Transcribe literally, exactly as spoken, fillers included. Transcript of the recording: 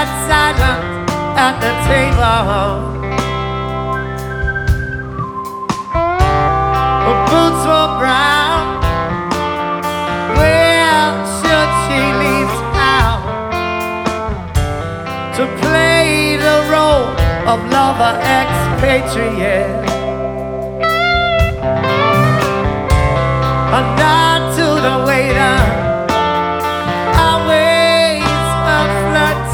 sat silent at the table. Her boots were brown. Where should she leave town to play the role of lover expatriate? A night